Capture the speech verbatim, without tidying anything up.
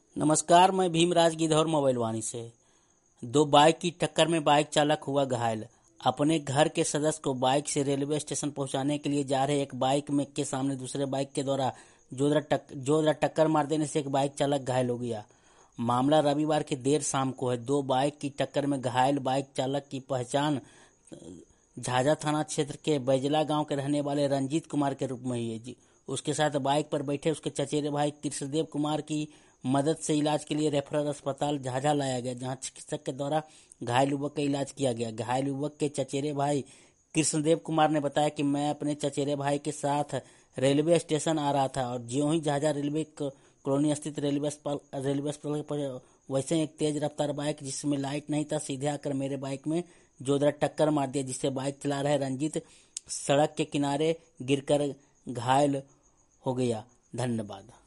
नमस्कार, मैं भीमराज गिद्धौर मोबाइल वाणी से। दो बाइक की टक्कर में बाइक चालक हुआ घायल। अपने घर के सदस्य को बाइक से रेलवे स्टेशन पहुंचाने के लिए जा रहे एक बाइक में के सामने दूसरे बाइक के द्वारा जोरदार टक, जोरदार टक्कर मार देने से एक बाइक चालक घायल हो गया। मामला रविवार की देर शाम को है। दो बाइक की टक्कर में घायल बाइक चालक की पहचान झाझा थाना क्षेत्र के बैजला गांव के रहने वाले रंजीत कुमार के रूप में हुई है। उसके साथ बाइक पर बैठे उसके चचेरे भाई कृष्णदेव कुमार की मदद से इलाज के लिए रेफरल अस्पताल झाझा लाया गया, जहां चिकित्सक के द्वारा घायल युवक का इलाज किया गया। घायल युवक के चचेरे भाई कृष्णदेव कुमार ने बताया कि मैं अपने चचेरे भाई के साथ रेलवे स्टेशन आ रहा था और ज्यों ही झाझा रेलवे कॉलोनी स्थित रेलवे अस्पताल रेलवे अस्पताल पर वैसे ही एक तेज रफ्तार बाइक जिसमें लाइट नहीं था सीधे आकर मेरे बाइक में जोरदार टक्कर मार दिया, जिससे बाइक चला रहे रंजीत सड़क के किनारे गिरकर घायल हो गया। धन्यवाद।